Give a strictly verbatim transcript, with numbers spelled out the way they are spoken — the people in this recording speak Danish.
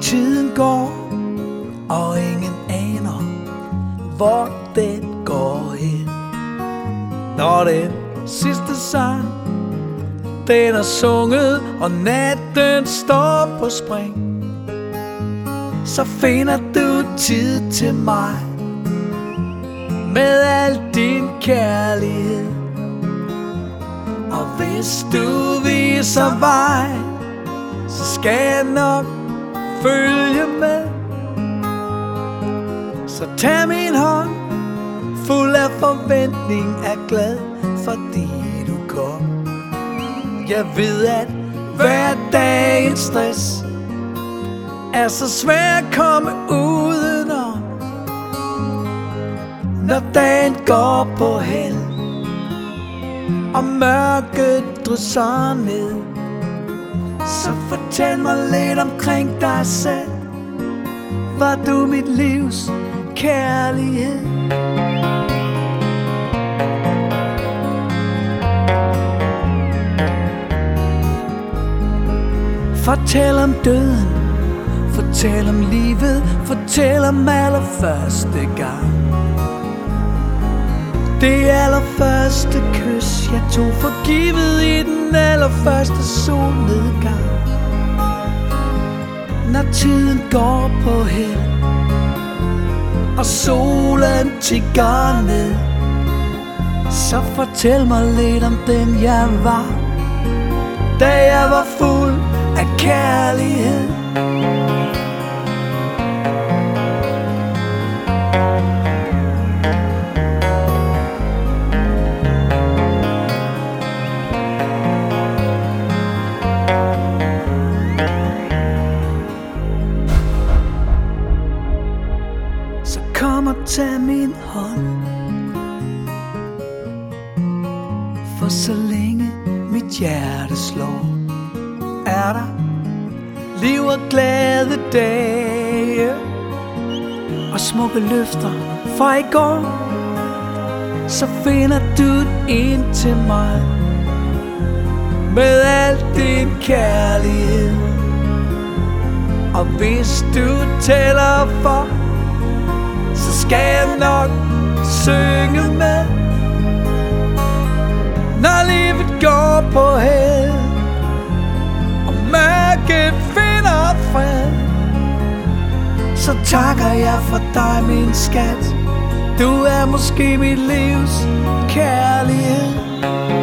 tiden går, og ingen aner, hvor den går hen. Når den sidste sang, den er sunget, og natten står på spring, så finder du tid til mig med al din kærlighed. Og hvis du viser vej, så skal jeg nok følge med. Så tag min hånd, fuld af forventning, er glad fordi du kom. Jeg ved, at hverdagens stress er så svær at komme udenom. Når dagen går på held, og mørket drysser ned, så fortæl mig lidt omkring dig selv. Var du mit livs kærlighed? Fortæl om døden, fortæl om livet, fortæl om allerførste gang. Det allerførste kys, jeg tog for givet i den allerførste solnedgang. Når tiden går på held, og solen tigger ned, så fortæl mig lidt om den jeg var, da jeg var fuld af kærlighed. Så kom og tag min hånd, for så længe mit hjerte slår, er der liv og glade dage, og smukke løfter fra i går. Så finder du ind til mig med al din kærlighed. Og hvis du tæller for, så skal jeg nok synge med. Når livet går på held, og mørket finder fred, så takker jeg for dig, min skat. Du er måske mit livs kærlighed.